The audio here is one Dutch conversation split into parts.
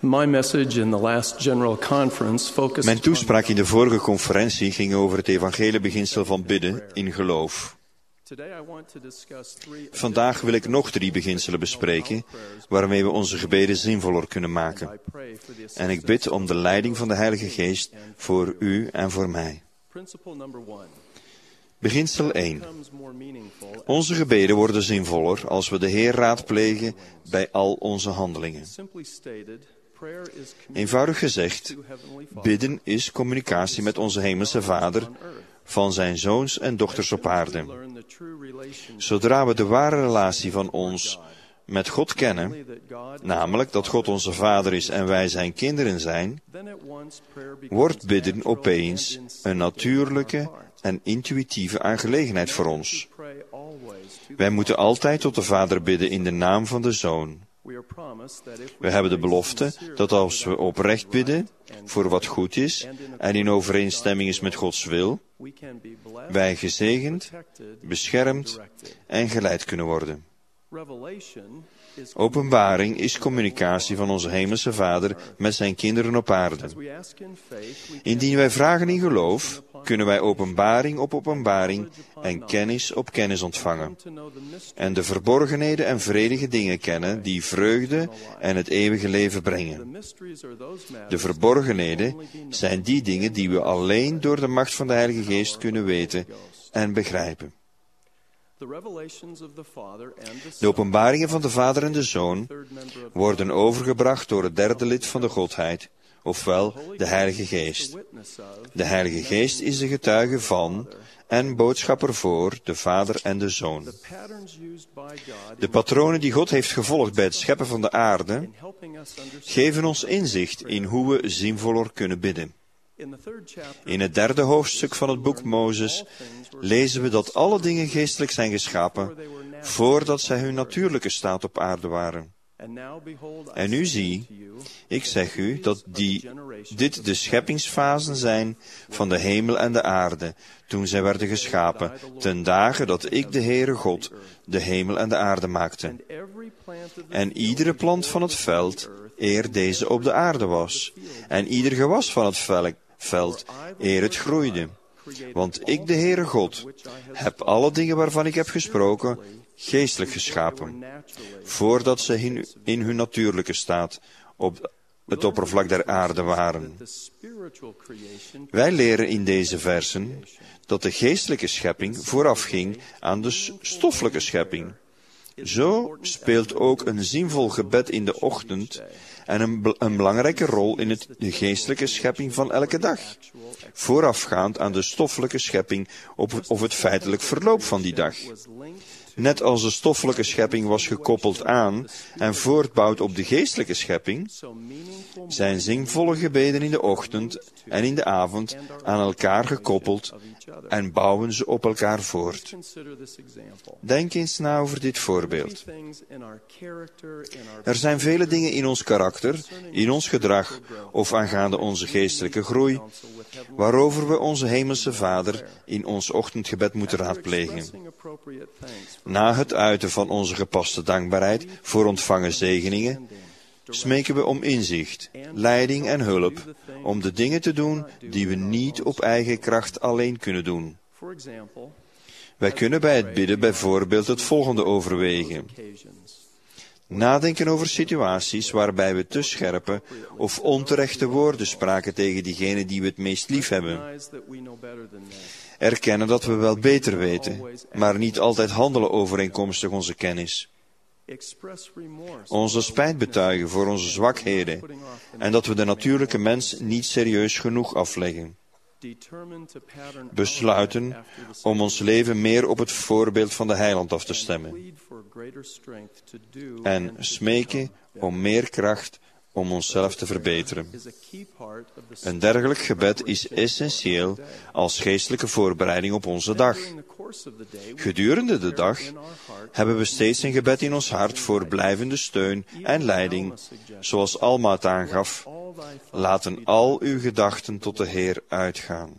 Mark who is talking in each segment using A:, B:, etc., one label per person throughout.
A: Mijn toespraak in de vorige conferentie ging over het evangeliebeginsel van bidden in geloof. Vandaag wil ik nog 3 beginselen bespreken, waarmee we onze gebeden zinvoller kunnen maken. En ik bid om de leiding van de Heilige Geest voor u en voor mij. Beginsel 1. Onze gebeden worden zinvoller als we de Heer raadplegen bij al onze handelingen. Eenvoudig gezegd, bidden is communicatie met onze Hemelse Vader van zijn zoons en dochters op aarde. Zodra we de ware relatie van ons met God kennen, namelijk dat God onze Vader is en wij zijn kinderen zijn, wordt bidden opeens een natuurlijke en intuïtieve aangelegenheid voor ons. Wij moeten altijd tot de Vader bidden in de naam van de Zoon. We hebben de belofte dat als we oprecht bidden voor wat goed is en in overeenstemming is met Gods wil, wij gezegend, beschermd en geleid kunnen worden. Openbaring is communicatie van onze Hemelse Vader met zijn kinderen op aarde. Indien wij vragen in geloof, kunnen wij openbaring op openbaring en kennis op kennis ontvangen. En de verborgenheden en vredige dingen kennen die vreugde en het eeuwige leven brengen. De verborgenheden zijn die dingen die we alleen door de macht van de Heilige Geest kunnen weten en begrijpen. De openbaringen van de Vader en de Zoon worden overgebracht door het derde lid van de Godheid, ofwel de Heilige Geest. De Heilige Geest is de getuige van en boodschapper voor de Vader en de Zoon. De patronen die God heeft gevolgd bij het scheppen van de aarde, geven ons inzicht in hoe we zinvoller kunnen bidden. In het 3e hoofdstuk van het boek Mozes lezen we dat alle dingen geestelijk zijn geschapen, voordat zij hun natuurlijke staat op aarde waren. En nu zie, ik zeg u dat dit de scheppingsfasen zijn van de hemel en de aarde, toen zij werden geschapen, ten dage dat ik, de Heere God, de hemel en de aarde maakte. En iedere plant van het veld, eer deze op de aarde was, en ieder gewas van het veld, eer het groeide. Want ik, de Heere God, heb alle dingen waarvan ik heb gesproken, geestelijk geschapen, voordat ze in hun natuurlijke staat op het oppervlak der aarde waren. Wij leren in deze versen dat de geestelijke schepping voorafging aan de stoffelijke schepping. Zo speelt ook een zinvol gebed in de ochtend en een belangrijke rol in de geestelijke schepping van elke dag, voorafgaand aan de stoffelijke schepping of het feitelijk verloop van die dag. Net als de stoffelijke schepping was gekoppeld aan en voortbouwt op de geestelijke schepping, zijn zinvolle gebeden in de ochtend en in de avond aan elkaar gekoppeld en bouwen ze op elkaar voort. Denk eens na over dit voorbeeld. Er zijn vele dingen in ons karakter, in ons gedrag of aangaande onze geestelijke groei, waarover we onze Hemelse Vader in ons ochtendgebed moeten raadplegen. Na het uiten van onze gepaste dankbaarheid voor ontvangen zegeningen, smeken we om inzicht, leiding en hulp om de dingen te doen die we niet op eigen kracht alleen kunnen doen. Wij kunnen bij het bidden bijvoorbeeld het volgende overwegen. Nadenken over situaties waarbij we te scherpe of onterechte woorden spraken tegen diegene die we het meest lief hebben. Erkennen dat we wel beter weten, maar niet altijd handelen overeenkomstig onze kennis. Onze spijt betuigen voor onze zwakheden en dat we de natuurlijke mens niet serieus genoeg afleggen. Besluiten om ons leven meer op het voorbeeld van de Heiland af te stemmen. En smeken om meer kracht om onszelf te verbeteren. Een dergelijk gebed is essentieel als geestelijke voorbereiding op onze dag. Gedurende de dag hebben we steeds een gebed in ons hart voor blijvende steun en leiding, zoals Alma het aangaf. Laten al uw gedachten tot de Heer uitgaan.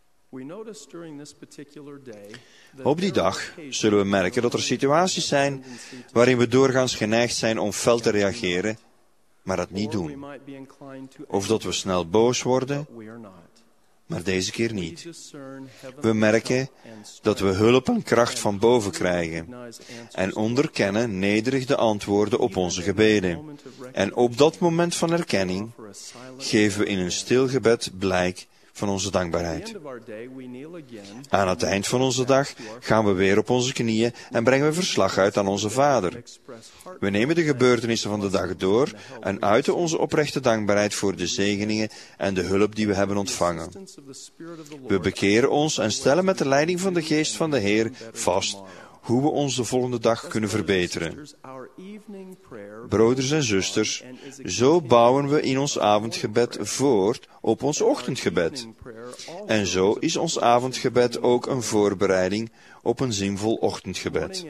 A: Op die dag zullen we merken dat er situaties zijn waarin we doorgaans geneigd zijn om fel te reageren maar het niet doen. Of dat we snel boos worden, maar deze keer niet. We merken dat we hulp en kracht van boven krijgen en onderkennen nederig de antwoorden op onze gebeden. En op dat moment van erkenning geven we in een stil gebed blijk van onze dankbaarheid. Aan het eind van onze dag gaan we weer op onze knieën en brengen we verslag uit aan onze Vader. We nemen de gebeurtenissen van de dag door en uiten onze oprechte dankbaarheid voor de zegeningen en de hulp die we hebben ontvangen. We bekeren ons en stellen met de leiding van de Geest van de Heer vast hoe we ons de volgende dag kunnen verbeteren. Broeders en zusters, zo bouwen we in ons avondgebed voort op ons ochtendgebed. En zo is ons avondgebed ook een voorbereiding op een zinvol ochtendgebed.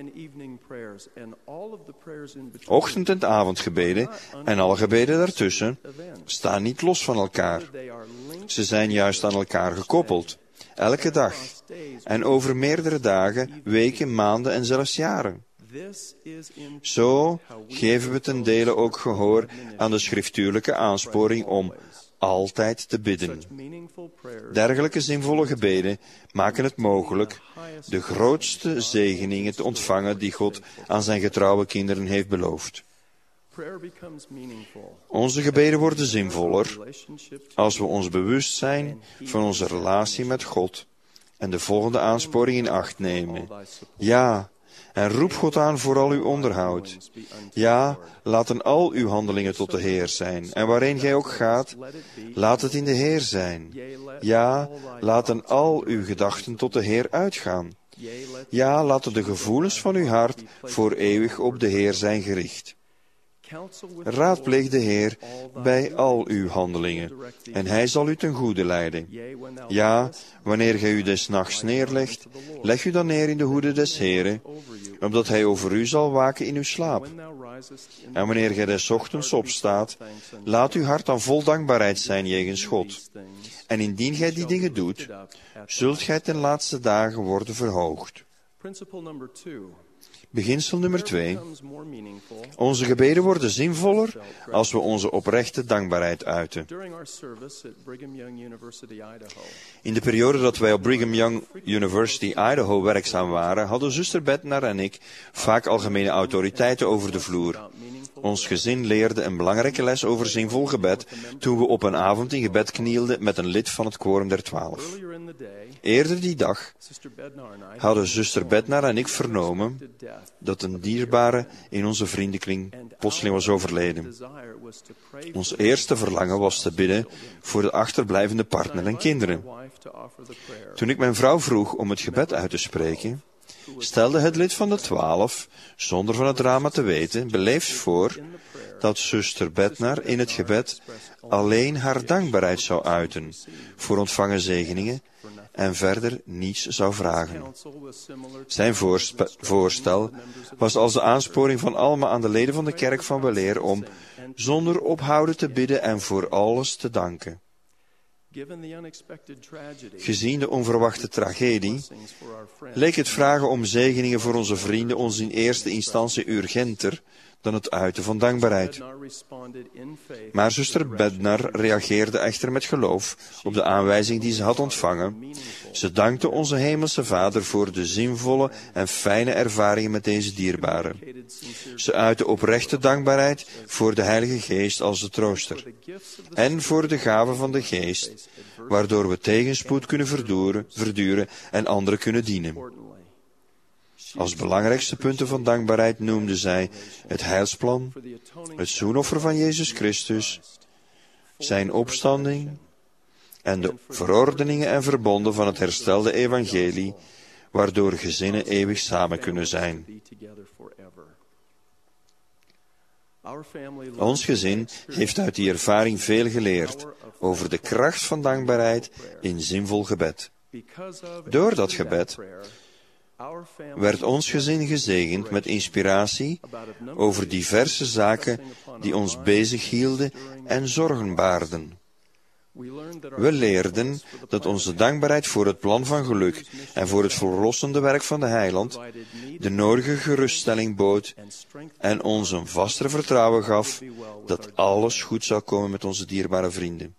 A: Ochtend- en avondgebeden en alle gebeden daartussen staan niet los van elkaar. Ze zijn juist aan elkaar gekoppeld, elke dag, en over meerdere dagen, weken, maanden en zelfs jaren. Zo geven we ten dele ook gehoor aan de schriftuurlijke aansporing om altijd te bidden. Dergelijke zinvolle gebeden maken het mogelijk de grootste zegeningen te ontvangen die God aan zijn getrouwe kinderen heeft beloofd. Onze gebeden worden zinvoller als we ons bewust zijn van onze relatie met God en de volgende aansporing in acht nemen. Ja, en roep God aan voor al uw onderhoud. Ja, laten al uw handelingen tot de Heer zijn. En waarheen gij ook gaat, laat het in de Heer zijn. Ja, laten al uw gedachten tot de Heer uitgaan. Ja, laten de gevoelens van uw hart voor eeuwig op de Heer zijn gericht. Raadpleeg de Heer bij al uw handelingen, en Hij zal u ten goede leiden. Ja, wanneer gij u des nachts neerlegt, leg u dan neer in de hoede des Heeren, opdat Hij over u zal waken in uw slaap. En wanneer gij des ochtends opstaat, laat uw hart dan vol dankbaarheid zijn jegens God. En indien gij die dingen doet, zult gij ten laatste dagen worden verhoogd. Beginsel nummer 2. Onze gebeden worden zinvoller als we onze oprechte dankbaarheid uiten. In de periode dat wij op Brigham Young University, Idaho werkzaam waren, hadden zuster Bednar en ik vaak algemene autoriteiten over de vloer. Ons gezin leerde een belangrijke les over zinvol gebed toen we op een avond in gebed knielden met een lid van het Quorum der 12. Eerder die dag hadden zuster Bednar en ik vernomen dat een dierbare in onze vriendenkring plotseling was overleden. Ons eerste verlangen was te bidden voor de achterblijvende partner en kinderen. Toen ik mijn vrouw vroeg om het gebed uit te spreken, stelde het lid van de 12, zonder van het drama te weten, beleefd voor dat zuster Bednar in het gebed alleen haar dankbaarheid zou uiten voor ontvangen zegeningen en verder niets zou vragen. Zijn voorstel was als de aansporing van Alma aan de leden van de kerk van weleer om zonder ophouden te bidden en voor alles te danken. Gezien de onverwachte tragedie, leek het vragen om zegeningen voor onze vrienden ons in eerste instantie urgenter dan het uiten van dankbaarheid. Maar zuster Bednar reageerde echter met geloof op de aanwijzing die ze had ontvangen. Ze dankte onze hemelse Vader voor de zinvolle en fijne ervaringen met deze dierbare. Ze uitte oprechte dankbaarheid voor de Heilige Geest als de trooster en voor de gave van de Geest, waardoor we tegenspoed kunnen verduren en anderen kunnen dienen. Als belangrijkste punten van dankbaarheid noemde zij het heilsplan, het zoenoffer van Jezus Christus, zijn opstanding en de verordeningen en verbonden van het herstelde evangelie, waardoor gezinnen eeuwig samen kunnen zijn. Ons gezin heeft uit die ervaring veel geleerd over de kracht van dankbaarheid in zinvol gebed. Door dat gebed werd ons gezin gezegend met inspiratie over diverse zaken die ons bezighielden en zorgen baarden. We leerden dat onze dankbaarheid voor het plan van geluk en voor het verlossende werk van de Heiland de nodige geruststelling bood en ons een vaster vertrouwen gaf dat alles goed zou komen met onze dierbare vrienden.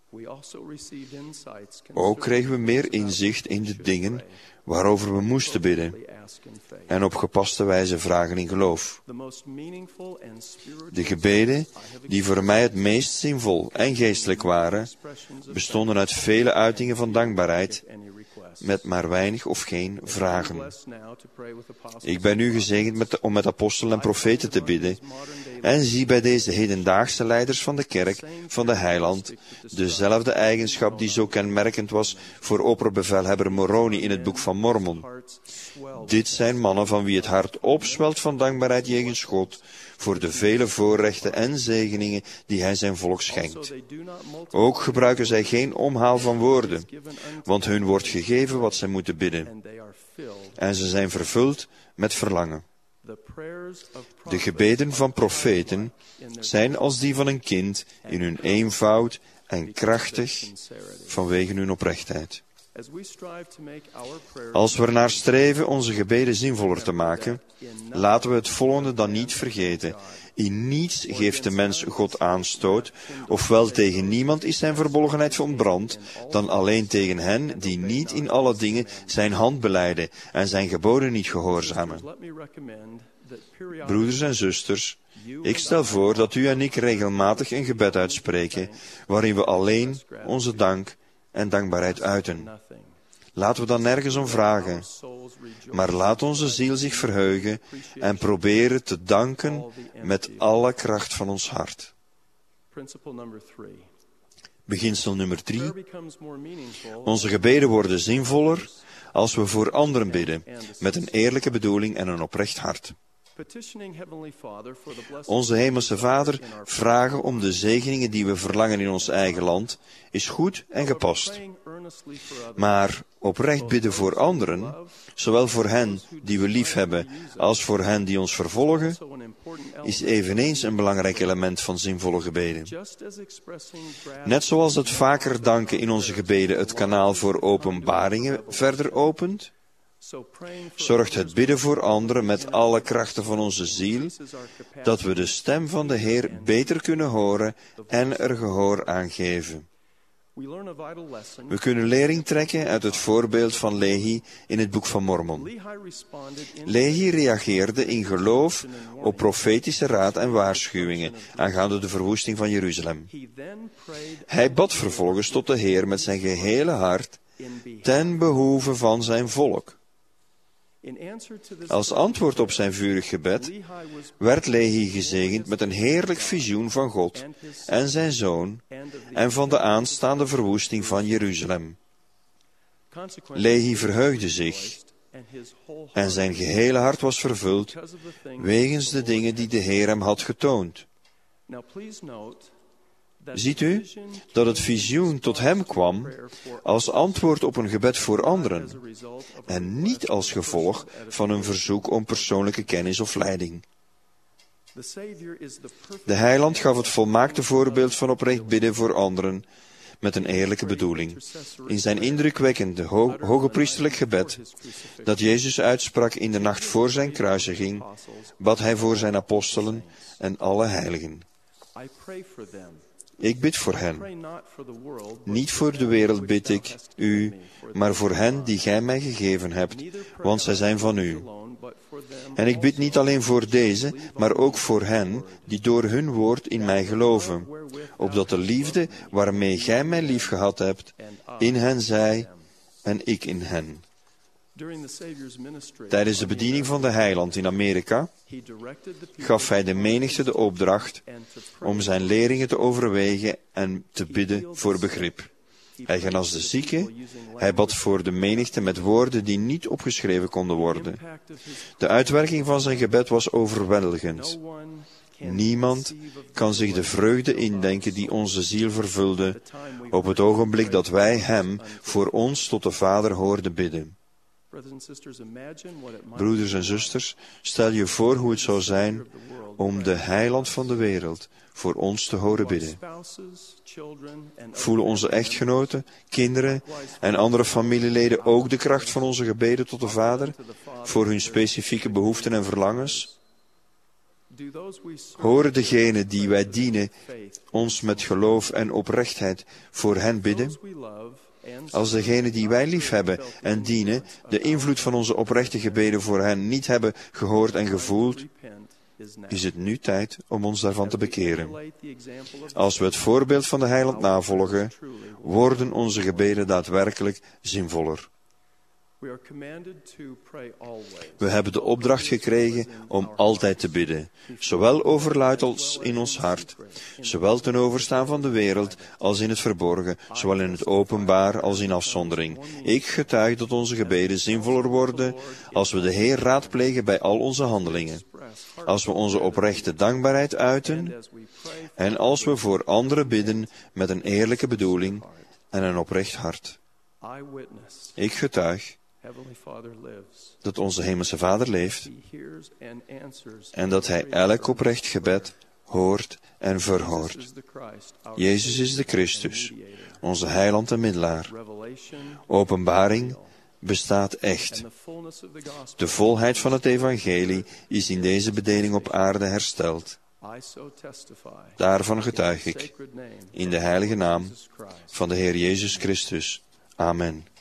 A: Ook kregen we meer inzicht in de dingen waarover we moesten bidden en op gepaste wijze vragen in geloof. De gebeden die voor mij het meest zinvol en geestelijk waren, bestonden uit vele uitingen van dankbaarheid met maar weinig of geen vragen. Ik ben nu gezegend om met apostelen en profeten te bidden en zie bij deze hedendaagse leiders van de kerk van de Heiland dezelfde eigenschap die zo kenmerkend was voor opperbevelhebber Moroni in het boek van Mormon. Dit zijn mannen van wie het hart opzwelt van dankbaarheid jegens God voor de vele voorrechten en zegeningen die hij zijn volk schenkt. Ook gebruiken zij geen omhaal van woorden, want hun wordt gegeven wat zij moeten bidden. En ze zijn vervuld met verlangen. De gebeden van profeten zijn als die van een kind in hun eenvoud en krachtig vanwege hun oprechtheid. Als we ernaar streven onze gebeden zinvoller te maken, laten we het volgende dan niet vergeten. In niets geeft de mens God aanstoot, ofwel tegen niemand is zijn verbolgenheid ontbrand, dan alleen tegen hen die niet in alle dingen zijn hand belijden en zijn geboden niet gehoorzamen. Broeders en zusters, ik stel voor dat u en ik regelmatig een gebed uitspreken, waarin we alleen onze dank en dankbaarheid uiten. Laten we dan nergens om vragen, maar laat onze ziel zich verheugen en proberen te danken met alle kracht van ons hart. Beginsel nummer 3. Onze gebeden worden zinvoller als we voor anderen bidden, met een eerlijke bedoeling en een oprecht hart. Onze Hemelse Vader vragen om de zegeningen die we verlangen in ons eigen land is goed en gepast. Maar oprecht bidden voor anderen, zowel voor hen die we lief hebben als voor hen die ons vervolgen, is eveneens een belangrijk element van zinvolle gebeden. Net zoals het vaker danken in onze gebeden het kanaal voor openbaringen verder opent, zorgt het bidden voor anderen met alle krachten van onze ziel, dat we de stem van de Heer beter kunnen horen en er gehoor aan geven. We kunnen lering trekken uit het voorbeeld van Lehi in het boek van Mormon. Lehi reageerde in geloof op profetische raad en waarschuwingen aangaande de verwoesting van Jeruzalem. Hij bad vervolgens tot de Heer met zijn gehele hart ten behoeve van zijn volk. Als antwoord op zijn vurig gebed werd Lehi gezegend met een heerlijk visioen van God en zijn zoon en van de aanstaande verwoesting van Jeruzalem. Lehi verheugde zich en zijn gehele hart was vervuld wegens de dingen die de Heer hem had getoond. Ziet u dat het visioen tot hem kwam als antwoord op een gebed voor anderen en niet als gevolg van een verzoek om persoonlijke kennis of leiding. De Heiland gaf het volmaakte voorbeeld van oprecht bidden voor anderen met een eerlijke bedoeling. In zijn indrukwekkende hogepriesterlijk gebed dat Jezus uitsprak in de nacht voor zijn kruisiging, bad hij voor zijn apostelen en alle heiligen. Ik bid voor hen. Niet voor de wereld bid ik u, maar voor hen die gij mij gegeven hebt, want zij zijn van u. En ik bid niet alleen voor deze, maar ook voor hen die door hun woord in mij geloven, opdat de liefde waarmee gij mij liefgehad hebt, in hen zij en ik in hen. Tijdens de bediening van de Heiland in Amerika gaf hij de menigte de opdracht om zijn leerlingen te overwegen en te bidden voor begrip. Hij genas de zieken, hij bad voor de menigte met woorden die niet opgeschreven konden worden. De uitwerking van zijn gebed was overweldigend. Niemand kan zich de vreugde indenken die onze ziel vervulde op het ogenblik dat wij hem voor ons tot de Vader hoorden bidden. Broeders en zusters, stel je voor hoe het zou zijn om de heiland van de wereld voor ons te horen bidden. Voelen onze echtgenoten, kinderen en andere familieleden ook de kracht van onze gebeden tot de Vader voor hun specifieke behoeften en verlangens? Horen degenen die wij dienen ons met geloof en oprechtheid voor hen bidden? Als degenen die wij liefhebben en dienen de invloed van onze oprechte gebeden voor hen niet hebben gehoord en gevoeld, is het nu tijd om ons daarvan te bekeren. Als we het voorbeeld van de heiland navolgen, worden onze gebeden daadwerkelijk zinvoller. We hebben de opdracht gekregen om altijd te bidden, zowel overluid als in ons hart, zowel ten overstaan van de wereld als in het verborgen, zowel in het openbaar als in afzondering. Ik getuig dat onze gebeden zinvoller worden als we de Heer raadplegen bij al onze handelingen, als we onze oprechte dankbaarheid uiten en als we voor anderen bidden met een eerlijke bedoeling en een oprecht hart. Ik getuig dat onze Hemelse Vader leeft en dat Hij elk oprecht gebed hoort en verhoort. Jezus is de Christus, onze heiland en middelaar. Openbaring bestaat echt. De volheid van het evangelie is in deze bedeling op aarde hersteld. Daarvan getuig ik, in de heilige naam van de Heer Jezus Christus. Amen.